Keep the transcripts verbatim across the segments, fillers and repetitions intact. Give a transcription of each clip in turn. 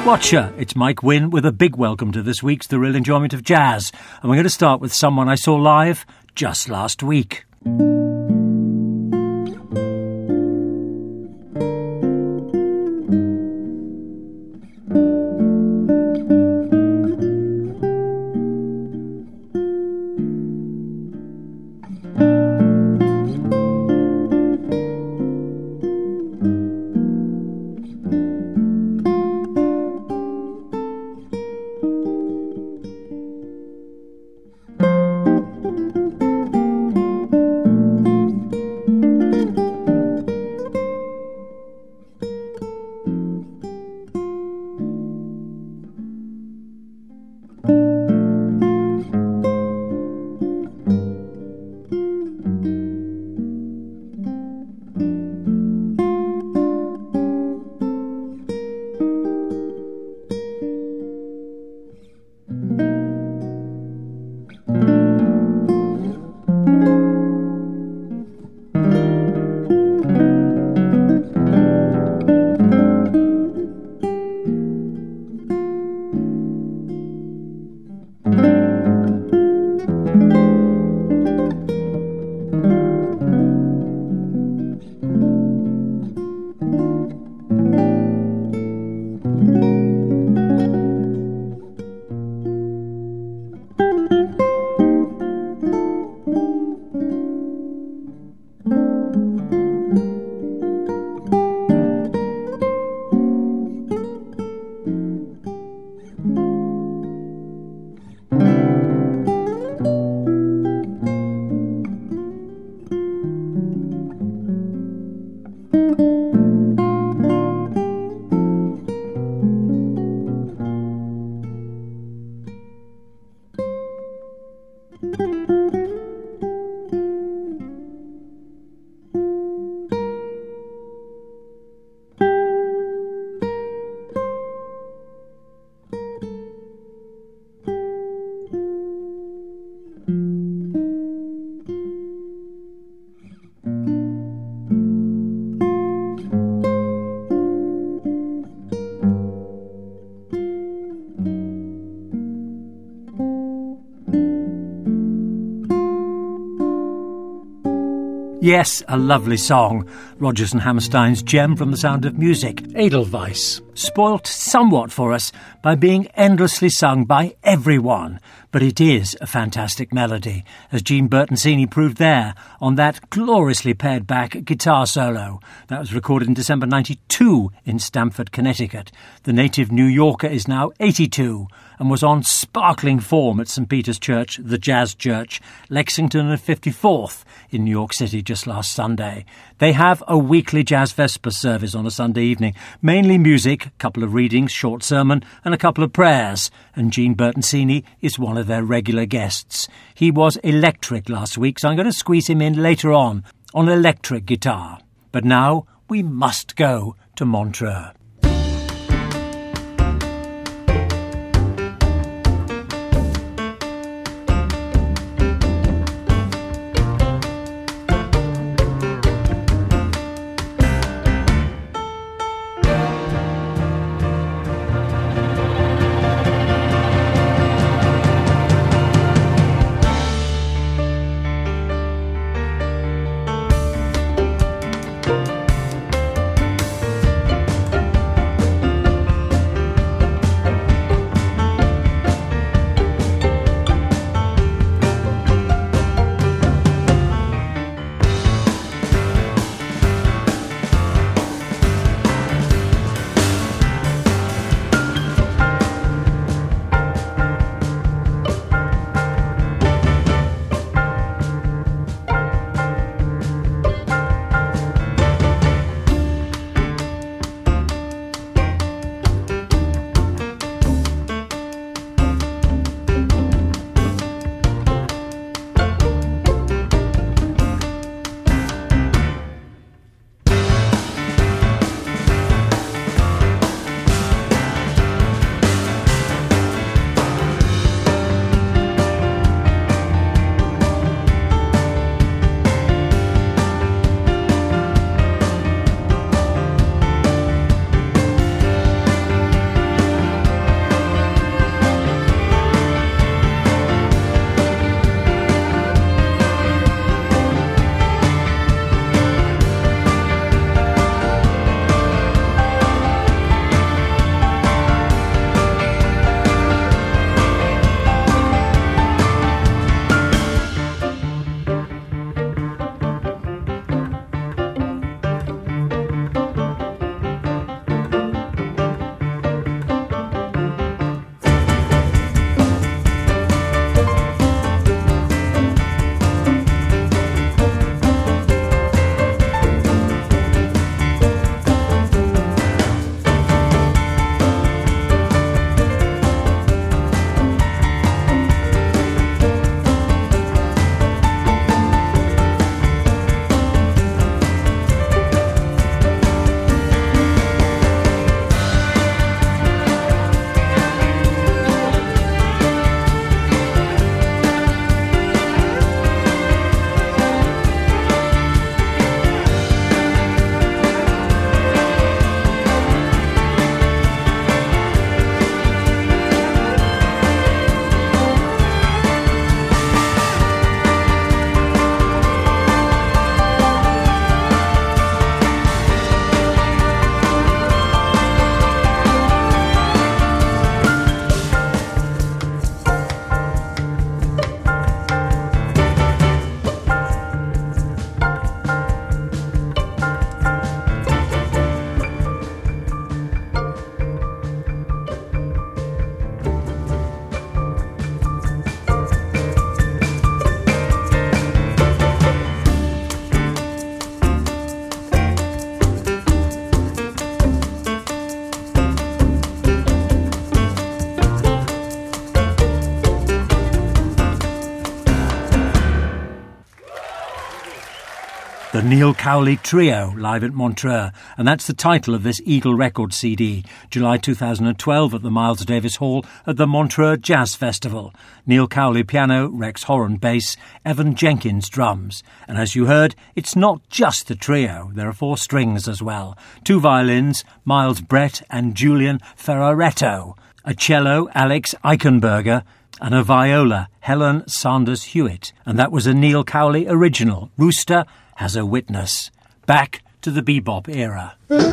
Watcher, it's Mike Wynn with a big welcome to this week's The Real Enjoyment of Jazz. And we're going to start with someone I saw live just last week. Yes, a lovely song. Rodgers and Hammerstein's gem from The Sound of Music, Edelweiss, spoilt somewhat for us by being endlessly sung by everyone. But it is a fantastic melody, as Gene Bertoncini proved there on that gloriously pared back guitar solo. That was recorded in December ninety-two in Stamford, Connecticut. The native New Yorker is now eighty-two and was on sparkling form at Saint Peter's Church, the Jazz Church, Lexington and fifty-fourth in New York City just last Sunday. They have a weekly Jazz Vespers service on a Sunday evening, mainly music, a couple of readings, short sermon and a couple of prayers, and Gene Bertoncini is one of their regular guests. He was electric last week, so I'm going to squeeze him in later on on electric guitar. But now we must go to Montreux. The Neil Cowley Trio, live at Montreux, and that's the title of this Eagle Records C D, July two thousand twelve at the Miles Davis Hall at the Montreux Jazz Festival. Neil Cowley piano, Rex Horan bass, Evan Jenkins drums. And as you heard, it's not just the trio, there are four strings as well. Two violins, Miles Brett and Julian Ferraretto. A cello, Alex Eichenberger, and a viola, Helen Sanders Hewitt. And that was a Neil Cowley original, Rooster Has a Witness. Back to the bebop era.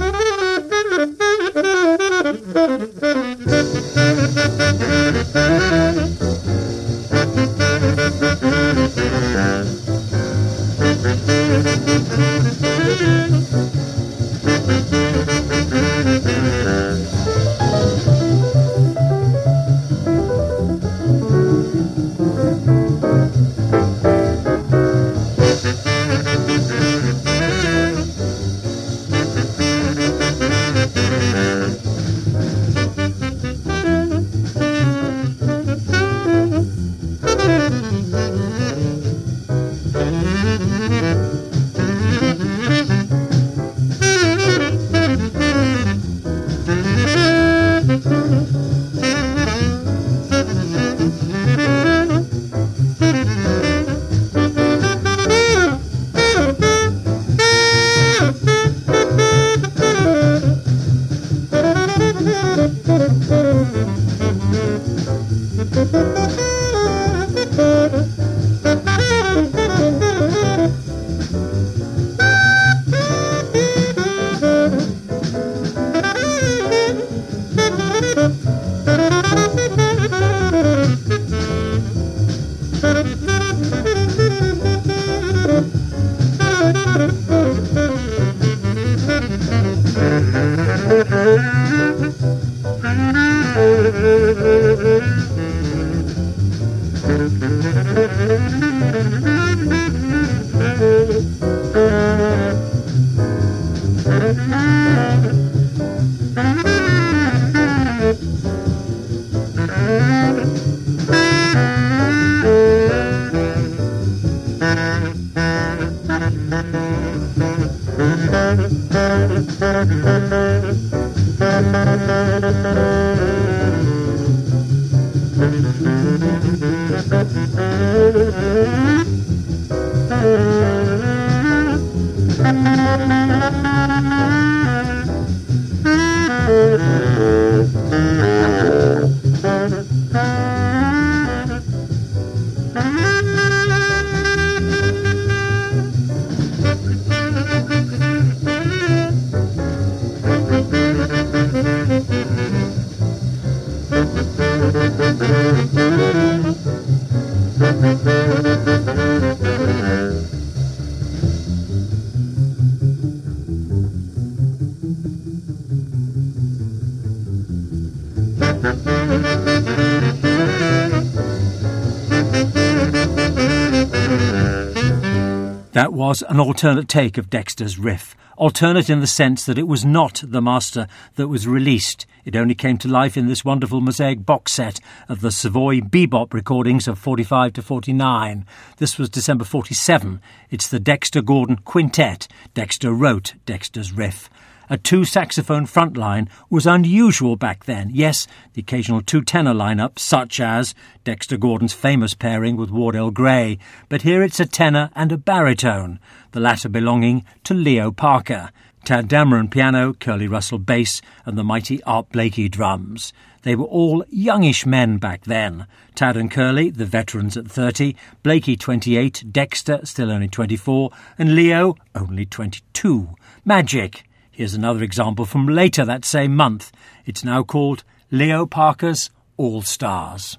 That was an alternate take of Dexter's riff. Alternate in the sense that it was not the master that was released. It only came to life in this wonderful mosaic box set of the Savoy Bebop recordings of forty-five to forty-nine. This was December forty-seven. It's the Dexter Gordon Quintet. Dexter wrote Dexter's riff. A two-saxophone front line was unusual back then. Yes, the occasional two-tenor lineup, such as Dexter Gordon's famous pairing with Wardell Gray, but here it's a tenor and a baritone, the latter belonging to Leo Parker. Tad Dameron piano, Curly Russell bass, and the mighty Art Blakey drums. They were all youngish men back then. Tad and Curly, the veterans at thirty, Blakey twenty-eight, Dexter still only twenty-four, and Leo only twenty-two. Magic! Here's another example from later that same month. It's now called Leo Parker's All Stars.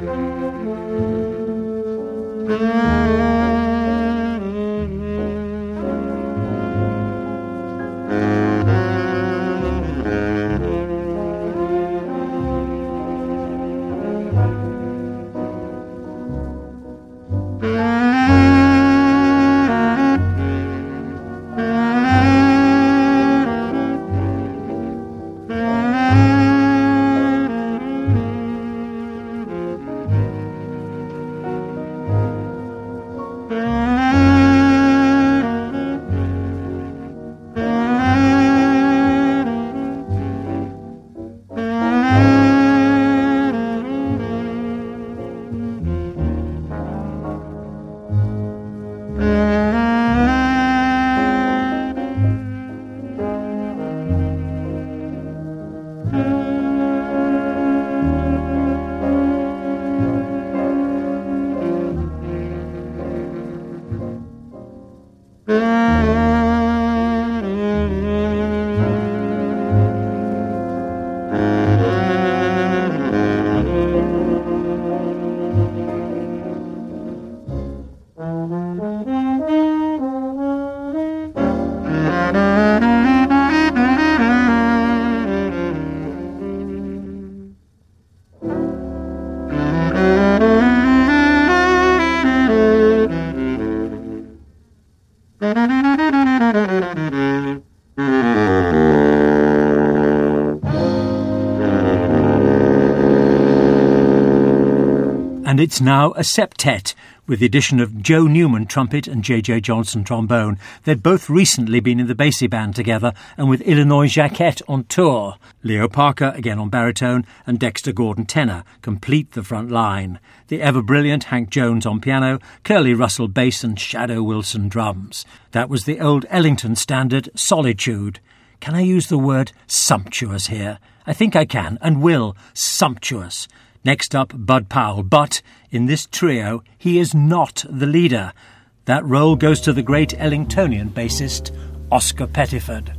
And it's now a septet, with the addition of Joe Newman trumpet and J J Johnson trombone. They'd both recently been in the Basie Band together and with Illinois Jacquet on tour. Leo Parker, again on baritone, and Dexter Gordon tenor complete the front line. The ever-brilliant Hank Jones on piano, Curly Russell bass and Shadow Wilson drums. That was the old Ellington standard, Solitude. Can I use the word sumptuous here? I think I can, and will. Sumptuous. Next up, Bud Powell, but in this trio, he is not the leader. That role goes to the great Ellingtonian bassist, Oscar Pettiford.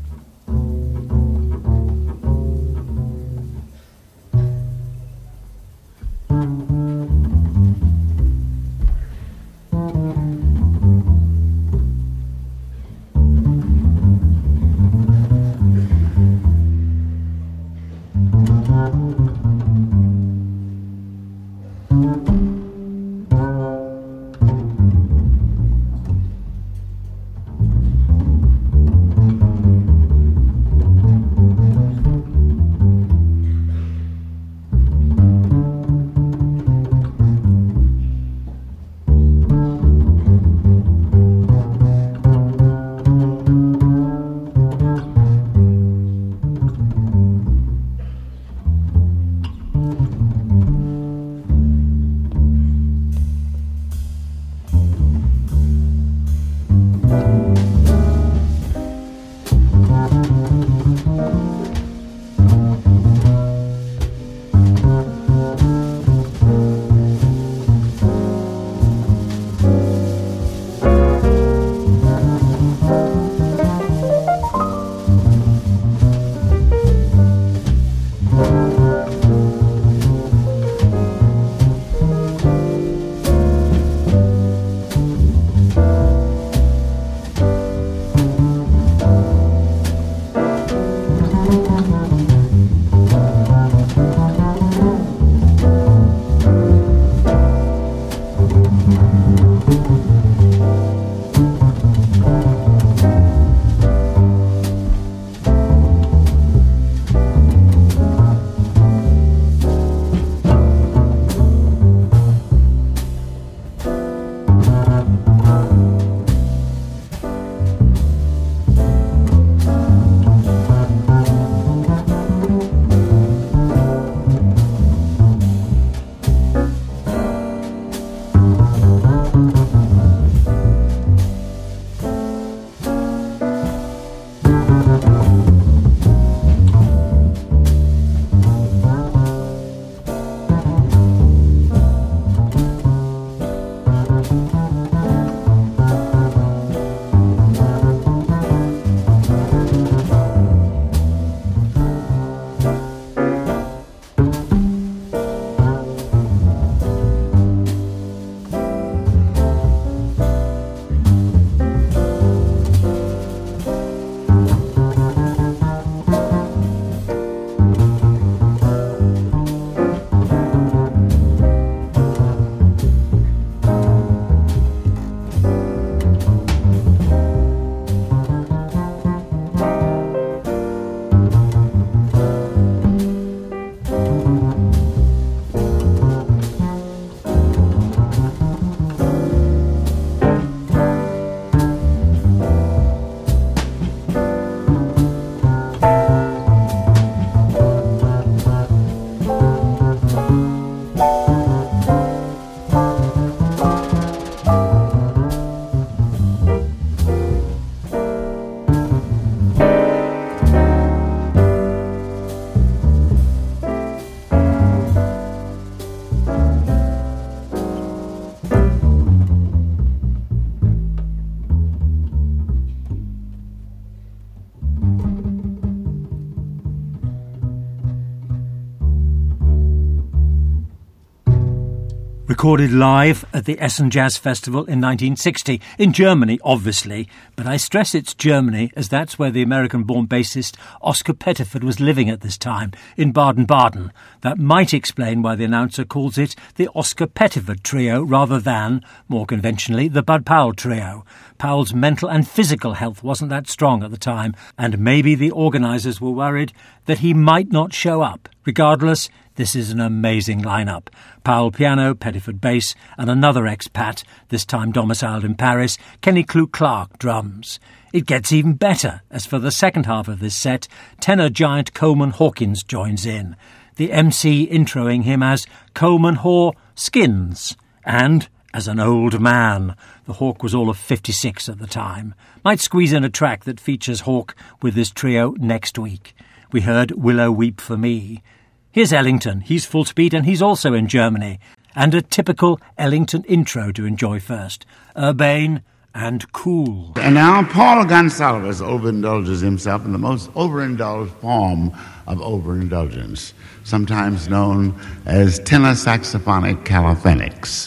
Recorded live at the Essen Jazz Festival in nineteen sixty, in Germany, obviously, but I stress it's Germany as that's where the American-born bassist Oscar Pettiford was living at this time, in Baden-Baden. That might explain why the announcer calls it the Oscar Pettiford Trio rather than, more conventionally, the Bud Powell Trio. Powell's mental and physical health wasn't that strong at the time, and maybe the organisers were worried that he might not show up. Regardless, this is an amazing lineup. Powell piano, Pettiford bass, and another expat, this time domiciled in Paris, Kenny Klug-Clark drums. It gets even better, as for the second half of this set, tenor giant Coleman Hawkins joins in, the M C introing him as Coleman Haw Skins, and as an old man. The Hawk was all of fifty-six at the time. Might squeeze in a track that features Hawk with this trio next week. We heard Willow Weep for Me. Here's Ellington. He's full speed and he's also in Germany. And a typical Ellington intro to enjoy first. Urbane and cool. And now Paul Gonsalves overindulges himself in the most overindulged form of overindulgence, sometimes known as tenor saxophonic calisthenics.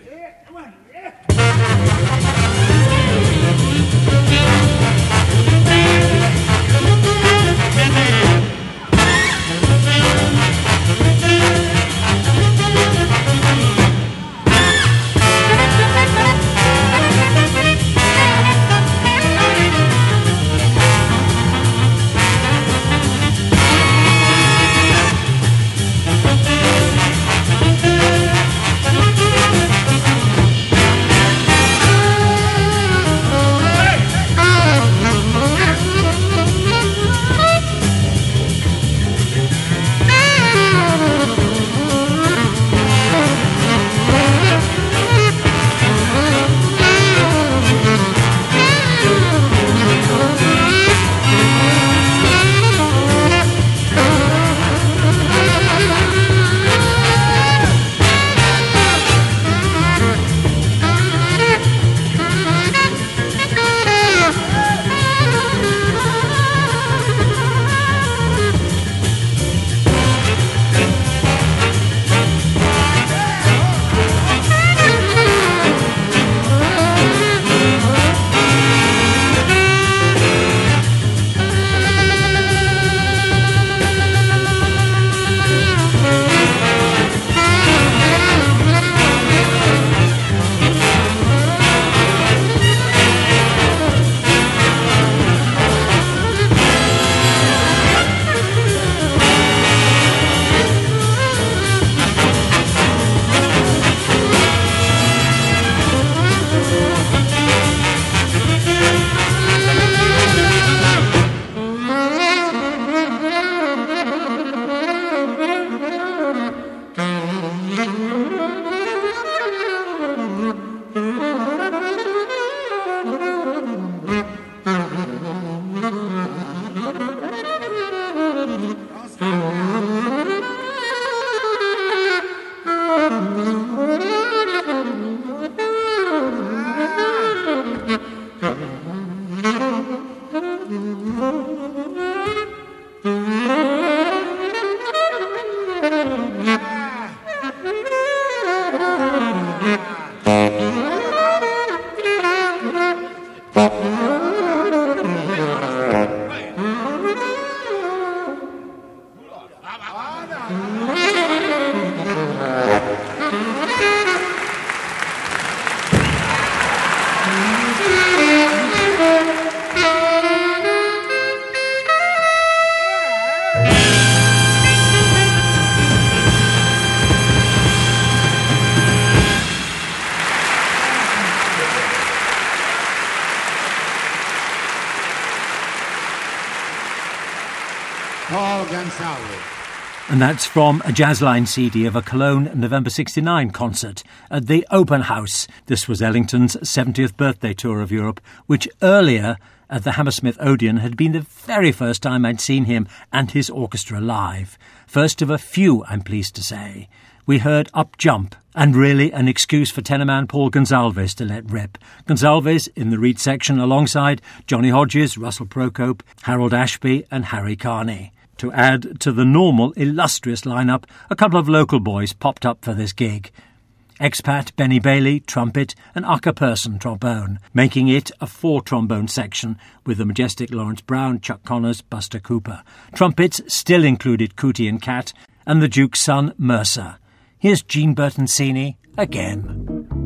Paul Gonsalves. And that's from a Jazzline C D of a Cologne November sixty-nine concert at the Open House. This was Ellington's seventieth birthday tour of Europe, which earlier at the Hammersmith Odeon had been the very first time I'd seen him and his orchestra live. First of a few, I'm pleased to say. We heard Up Jump, and really an excuse for tenorman Paul Gonsalves to let rip. Gonsalves in the reed section alongside Johnny Hodges, Russell Procope, Harold Ashby and Harry Carney. To add to the normal, illustrious lineup, a couple of local boys popped up for this gig. expat Benny Bailey, trumpet, and Ucker Person, trombone, making it a four-trombone section with the majestic Lawrence Brown, Chuck Connors, Buster Cooper. Trumpets still included Cootie and Cat, and the Duke's son, Mercer. Here's Gene Bertoncini again.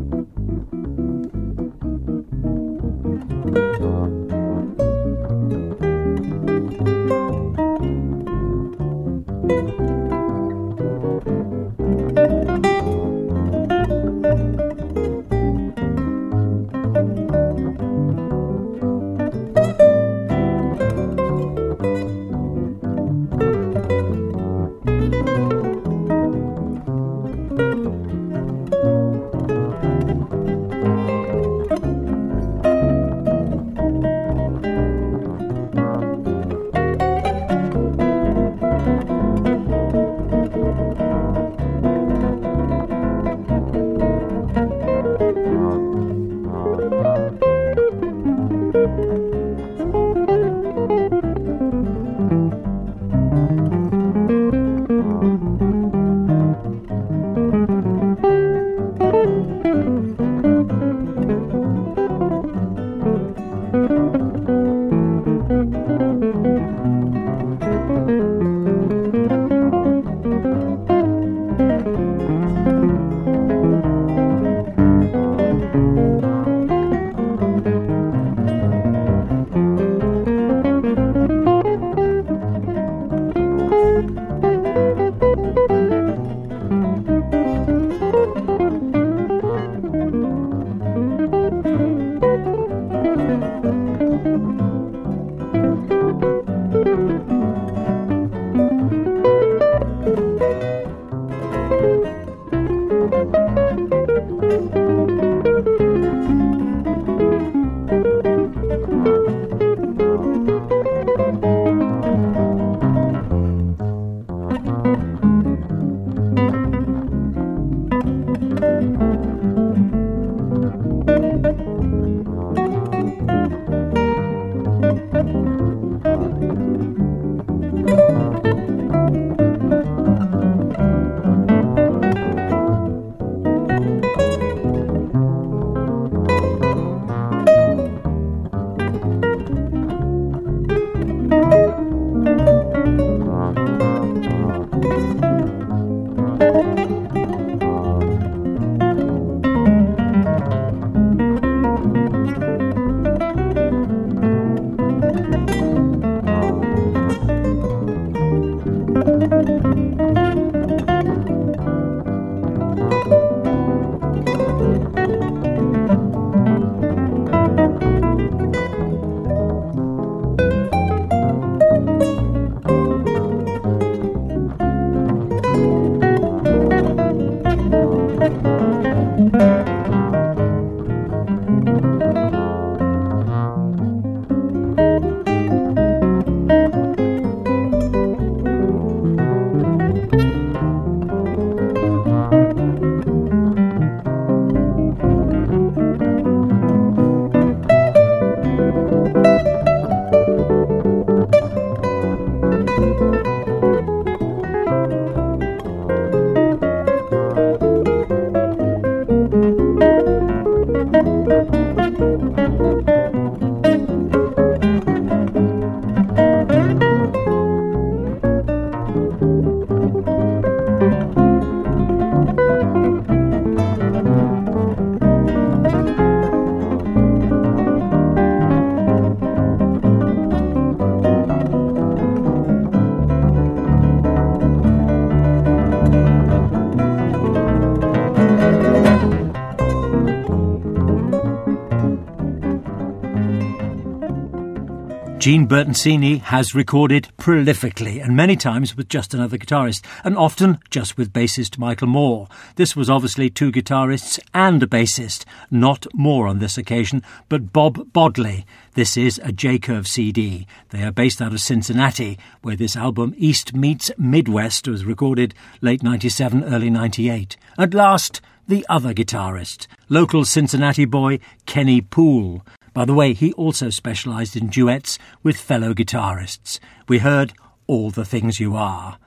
Gene Bertoncini has recorded prolifically, and many times with just another guitarist, and often just with bassist Michael Moore. This was obviously two guitarists and a bassist, not Moore on this occasion, but Bob Bodley. This is a J-Curve C D. They are based out of Cincinnati, where this album East Meets Midwest was recorded late ninety-seven, early ninety-eight. At last, the other guitarist, local Cincinnati boy Kenny Poole. By the way, he also specialised in duets with fellow guitarists. We heard All the Things You Are.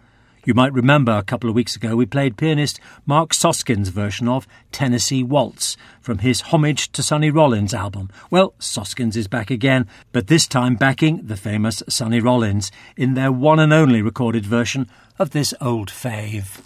You might remember a couple of weeks ago we played pianist Mark Soskin's version of Tennessee Waltz from his Homage to Sonny Rollins album. Well, Soskins is back again, but this time backing the famous Sonny Rollins in their one and only recorded version of this old fave.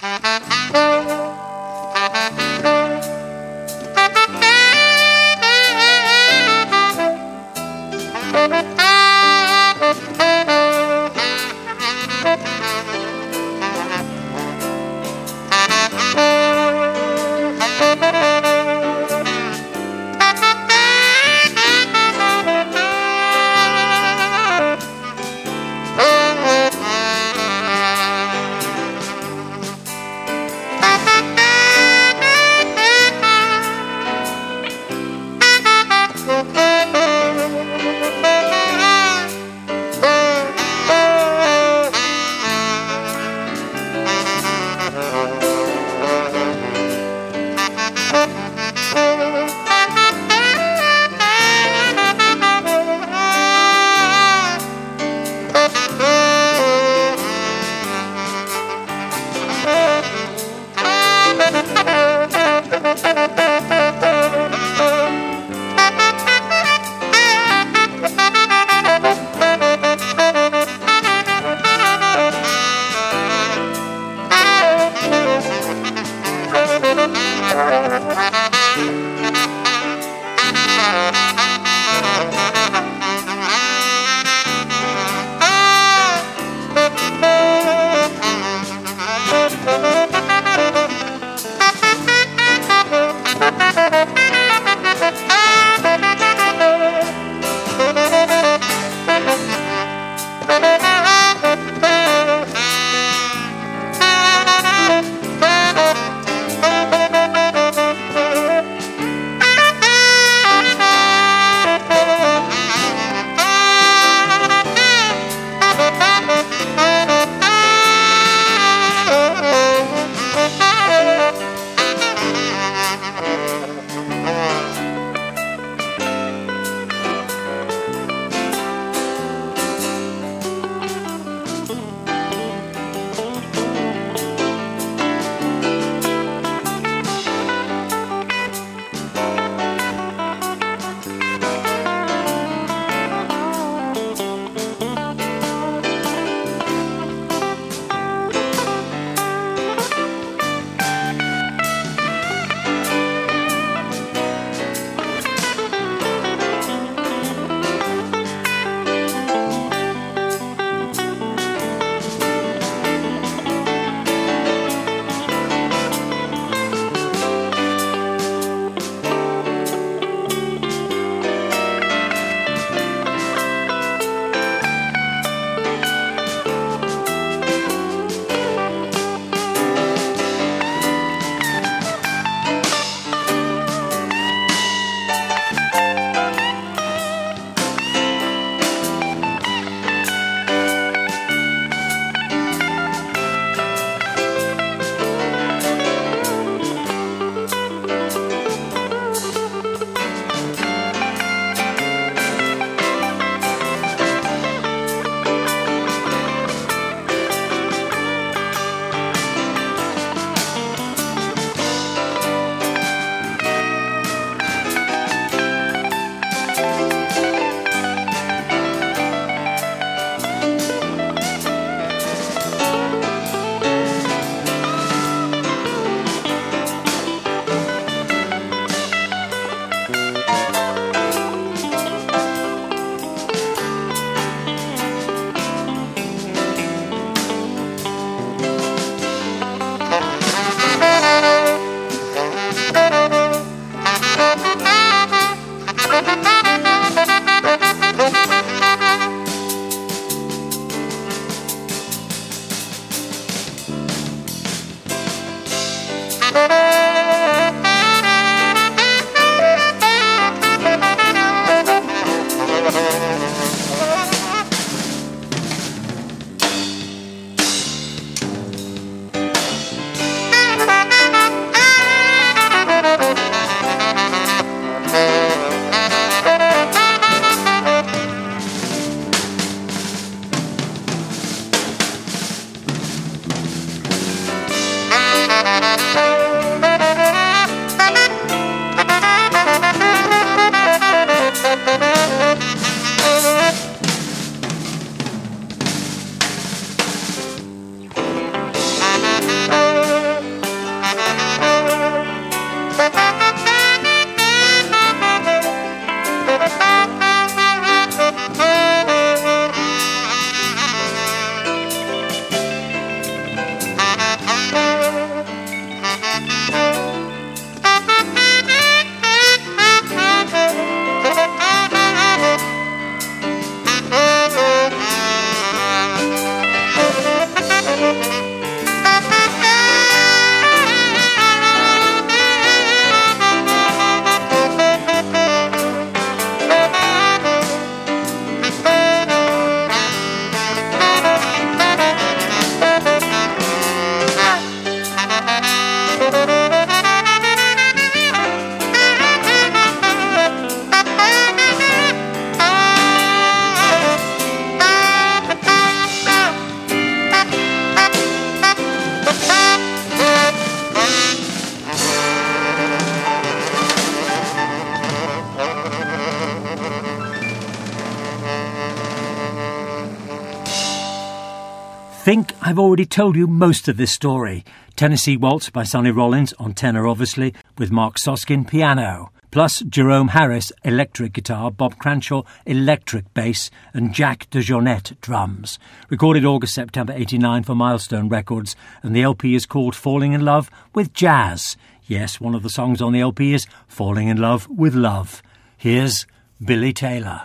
think I've already told you most of this story. Tennessee Waltz by Sonny Rollins, on tenor obviously, with Mark Soskin piano. Plus Jerome Harris electric guitar, Bob Cranshaw electric bass and Jack DeJohnette drums. Recorded August-September eighty-nine for Milestone Records, and the L P is called Falling in Love with Jazz. Yes, one of the songs on the L P is Falling in Love with Love. Here's Billy Taylor.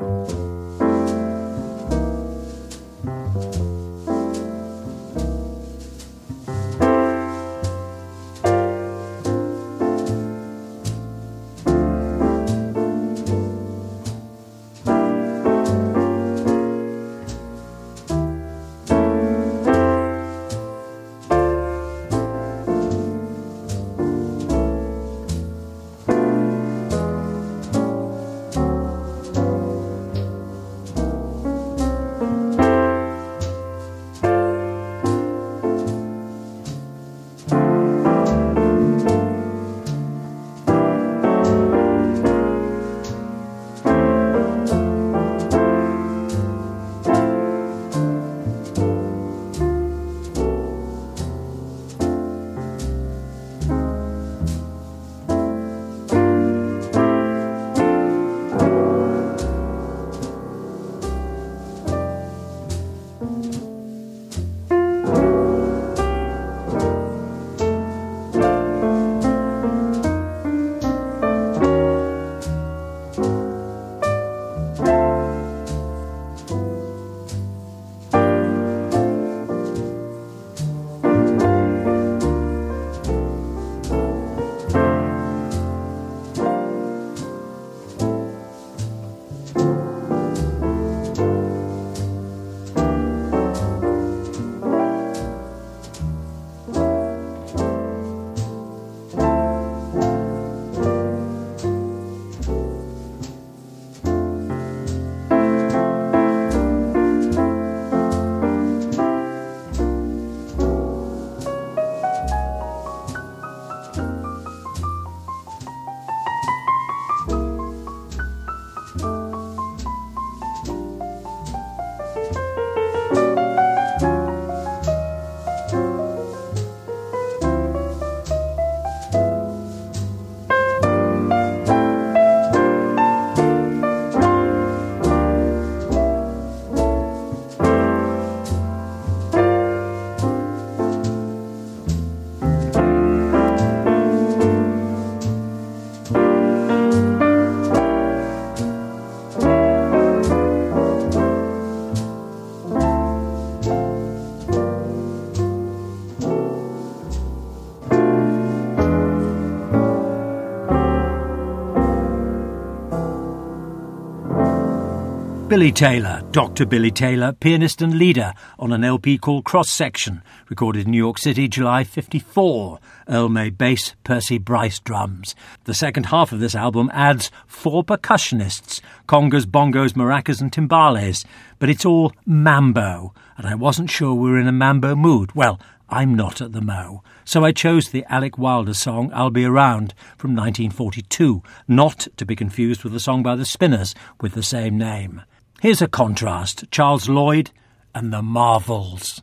Billy Taylor, Doctor Billy Taylor, pianist and leader on an L P called Cross Section, recorded in New York City, July fifty-four. Earl May bass, Percy Bryce drums. The second half of this album adds four percussionists, congas, bongos, maracas and timbales, but it's all mambo, and I wasn't sure we were in a mambo mood. Well, I'm not at the Mo. So I chose the Alec Wilder song I'll Be Around from nineteen forty-two, not to be confused with the song by the Spinners with the same name. Here's a contrast, Charles Lloyd and the Marvels.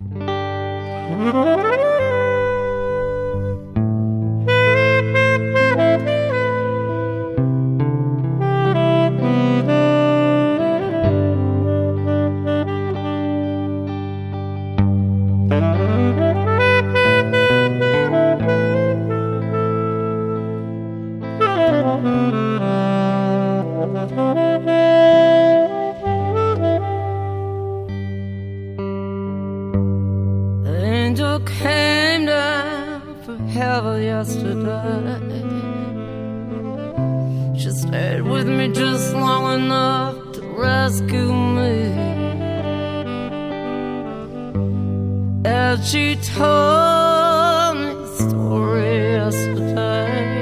Yesterday, she stayed with me just long enough to rescue me. As she told me a story yesterday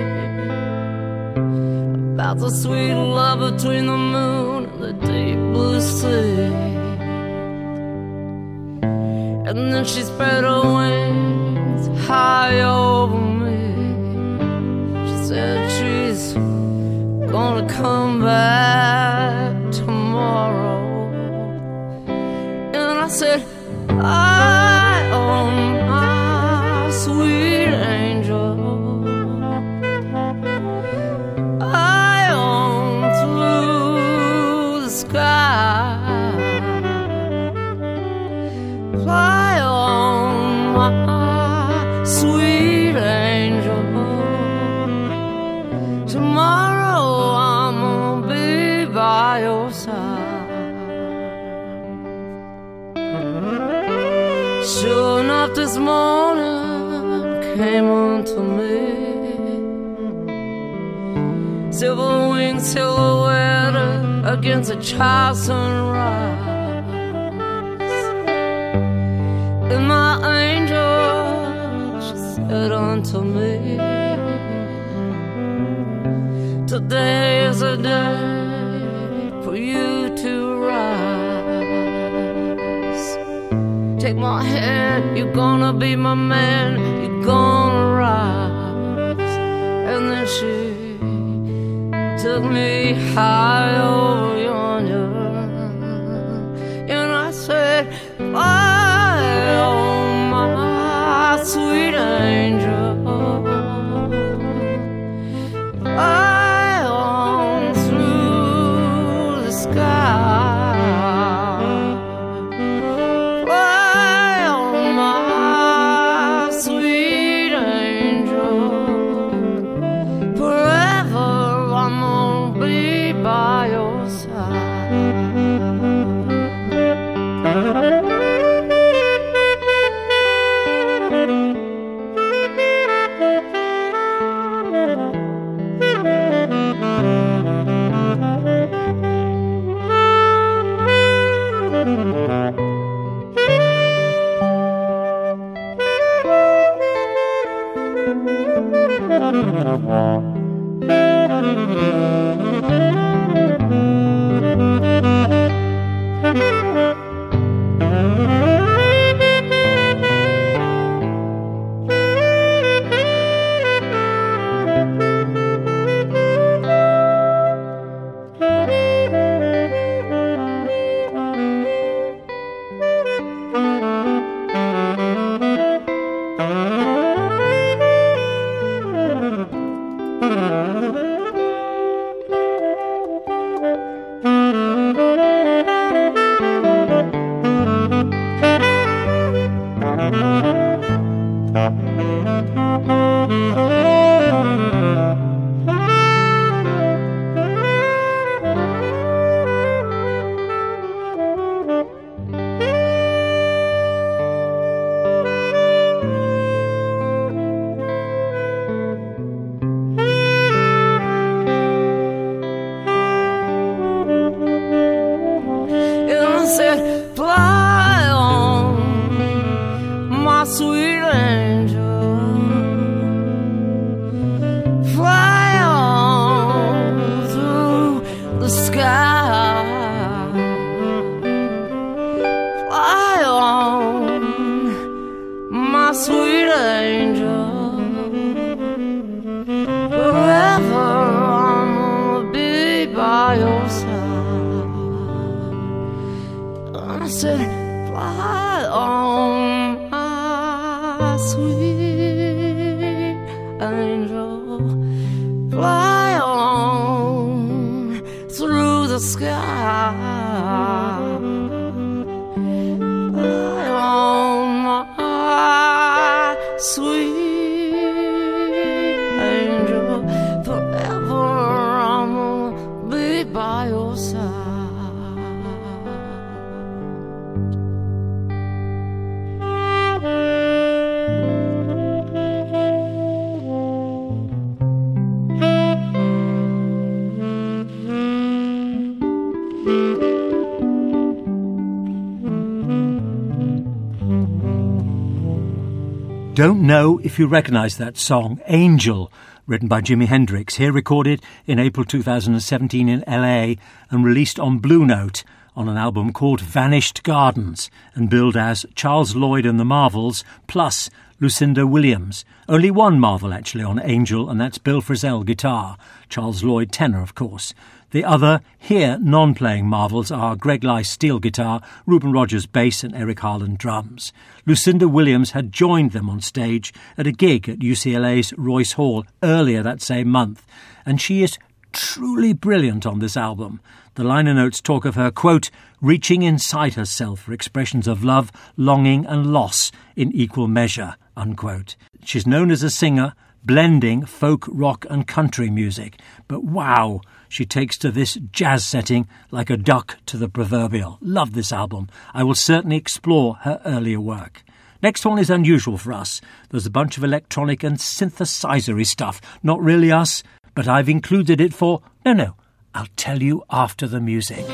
about the sweet love between the moon and the deep blue sea. And then she spread her wings high over me. Said she's gonna come back tomorrow. And I said, I Tomorrow I'm gonna be by your side. Sure enough, this morning came unto me, silver winged silhouette against a child sunrise. And my angel, she said unto me, today is a day for you to rise. Take my hand, you're gonna be my man, you're gonna rise. And then she took me high over yonder, and I said, fly on my sweet angel, fly on through the sky, fly on my sweet angel, forever I'm gonna be by your side. Don't know if you recognise that song, Angel, written by Jimi Hendrix, here recorded in April two thousand seventeen in L A and released on Blue Note on an album called Vanished Gardens and billed as Charles Lloyd and the Marvels plus Lucinda Williams. Only one Marvel actually on Angel, and that's Bill Frisell guitar, Charles Lloyd tenor of course. The other, here non-playing Marvels are Greg Leiss steel guitar, Reuben Rogers bass and Eric Harland drums. Lucinda Williams had joined them on stage at a gig at U C L A's Royce Hall earlier that same month, and she is truly brilliant on this album. The liner notes talk of her, quote, reaching inside herself for expressions of love, longing and loss in equal measure, unquote. She's known as a singer, blending folk, rock and country music. But wow, she takes to this jazz setting like a duck to the proverbial. Love this album. I will certainly explore her earlier work. Next one is unusual for us. There's a bunch of electronic and synthesizer-y stuff. Not really us, but I've included it for... No, no, I'll tell you after the music.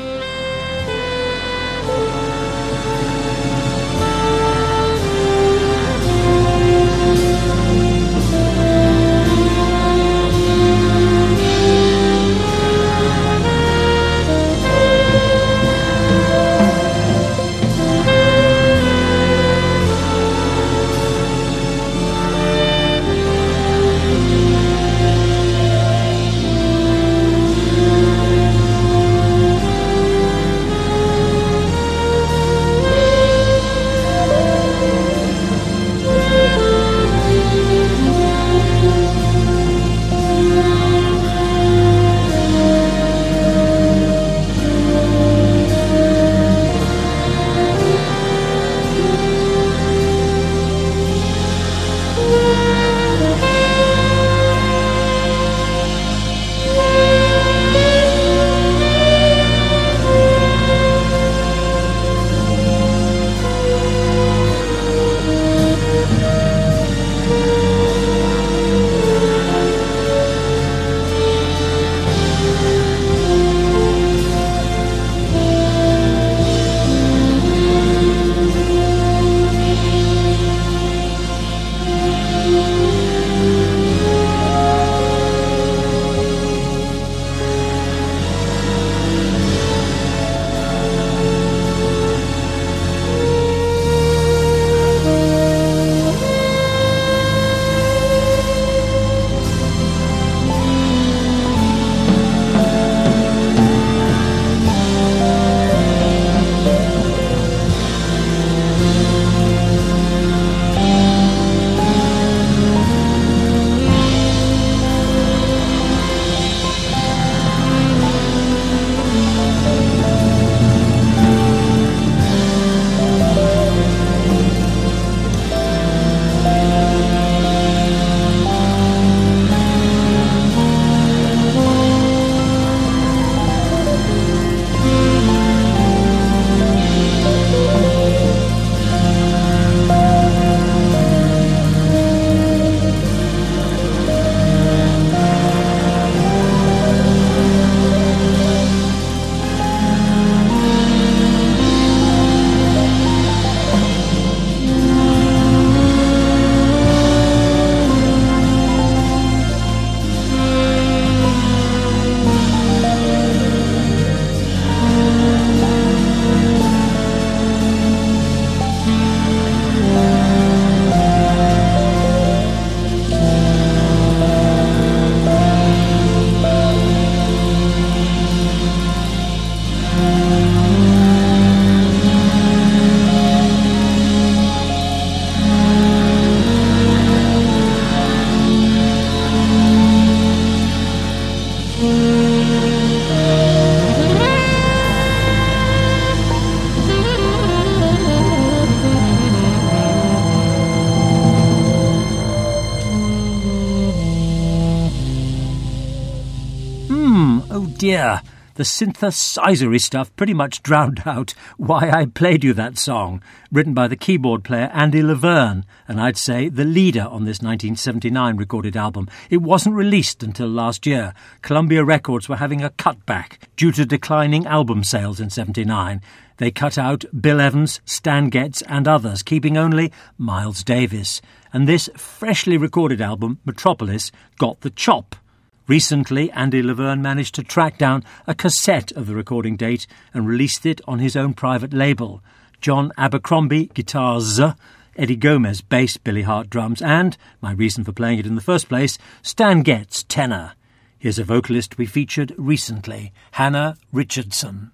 Dear, the synthesizer-y stuff pretty much drowned out why I played you that song, written by the keyboard player Andy Laverne, and I'd say the leader on this nineteen seventy-nine recorded album. It wasn't released until last year. Columbia Records were having a cutback due to declining album sales in seventy-nine. They cut out Bill Evans, Stan Getz and others, keeping only Miles Davis. And this freshly recorded album, Metropolis, got the chop. Recently, Andy Laverne managed to track down a cassette of the recording date and released it on his own private label. John Abercrombie, guitars, Eddie Gomez, bass, Billy Hart, drums, and, my reason for playing it in the first place, Stan Getz, tenor. Here's a vocalist we featured recently, Hannah Richardson.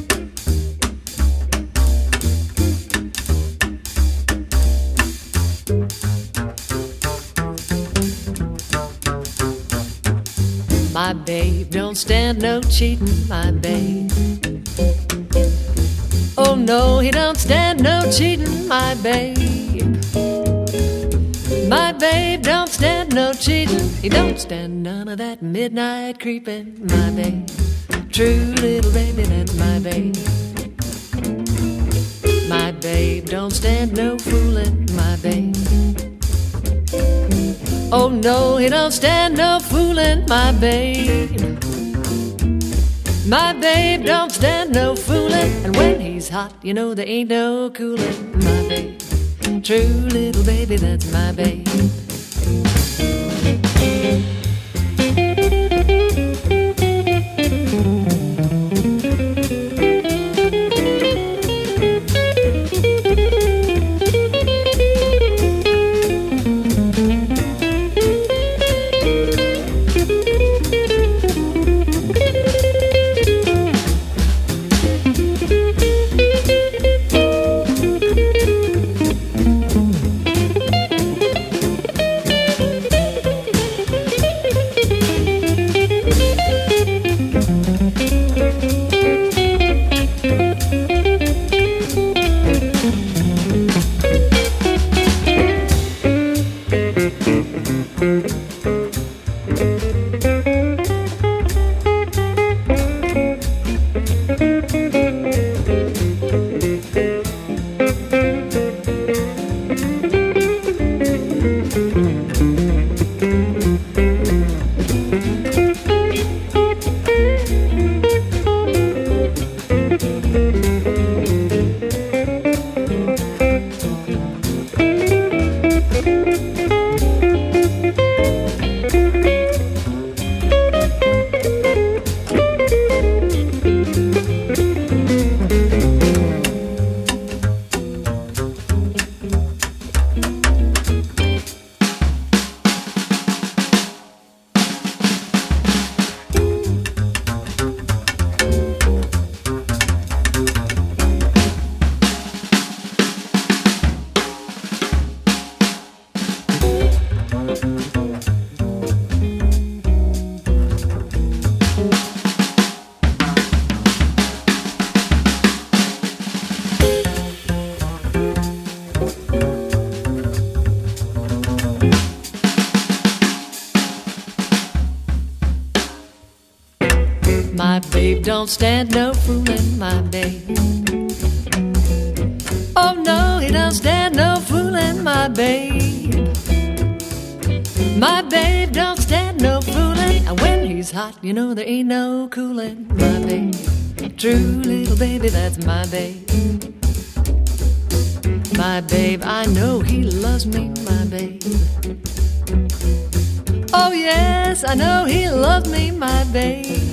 My babe don't stand no cheating, my babe. Oh no, he don't stand no cheating, my babe. My babe don't stand no no cheating. He don't stand none of that midnight creeping. My babe, true little baby, that's my babe. My babe don't stand no fooling. My babe. Oh no, he don't stand no fooling. My babe. My babe don't stand no fooling. And when he's hot, you know there ain't no cooling. My babe, true little baby, that's my babe. My babe don't stand no fooling, my babe. Oh no, he don't stand no fooling, my babe. My babe don't stand no fooling. And when he's hot, you know there ain't no cooling, my babe. True little baby, that's my babe. My babe, I know he loves me, my babe. Oh yes, I know he loves me, my babe.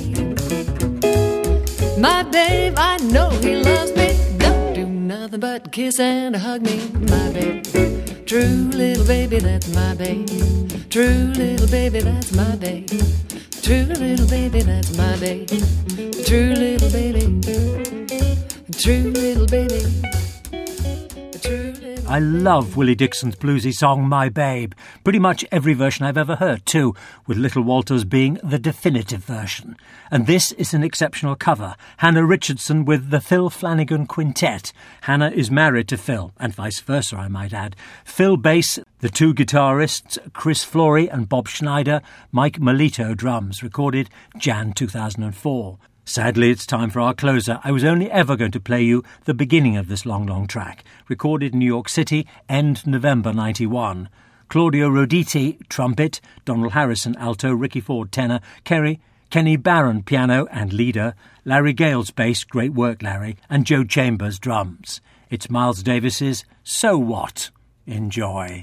My babe, I know he loves me. Don't do nothing but kiss and hug me, my babe. True little baby, that's my babe. True little baby, that's my babe. True little baby, that's my babe. True little baby. True little baby. True little I love Willie Dixon's bluesy song, My Babe. Pretty much every version I've ever heard, too, with Little Walters being the definitive version. And this is an exceptional cover. Hannah Richardson with the Phil Flanagan Quintet. Hannah is married to Phil, and vice versa, I might add. Phil bass, the two guitarists, Chris Flory and Bob Schneider, Mike Melito drums, recorded January two thousand four. Sadly, it's time for our closer. I was only ever going to play you the beginning of this long, long track, recorded in New York City, end November ninety-one. Claudio Roditi, trumpet, Donald Harrison, alto, Ricky Ford, tenor, Kerry, Kenny Barron, piano and leader, Larry Gales, bass, great work, Larry, and Joe Chambers, drums. It's Miles Davis's So What? Enjoy.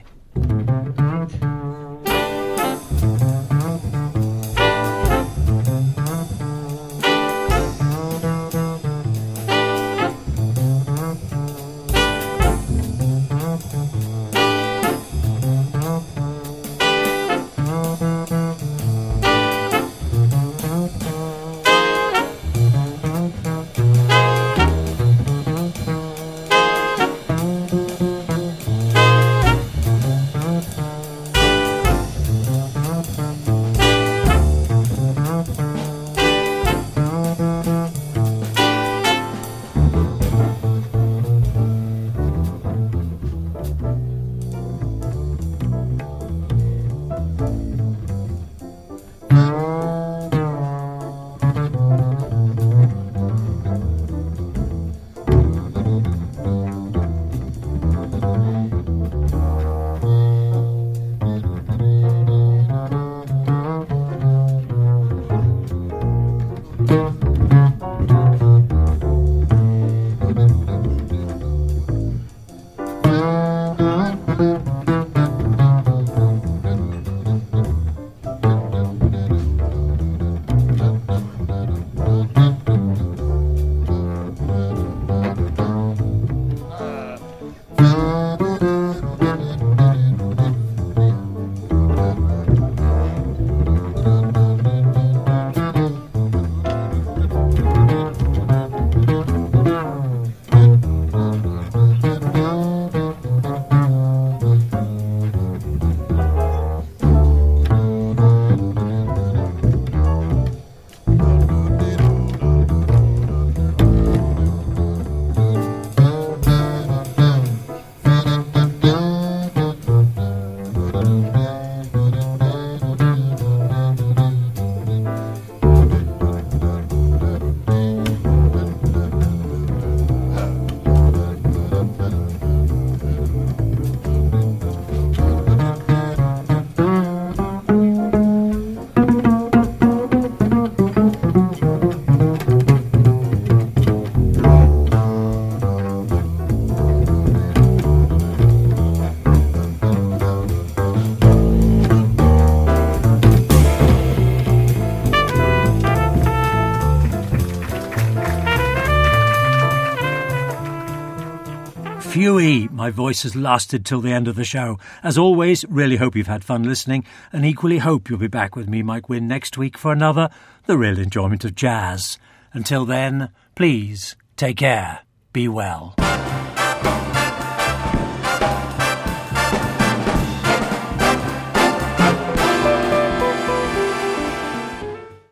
Phewie, my voice has lasted till the end of the show. As always, really hope you've had fun listening, and equally hope you'll be back with me, Mike Wynne, next week for another The Real Enjoyment of Jazz. Until then, please take care. Be well.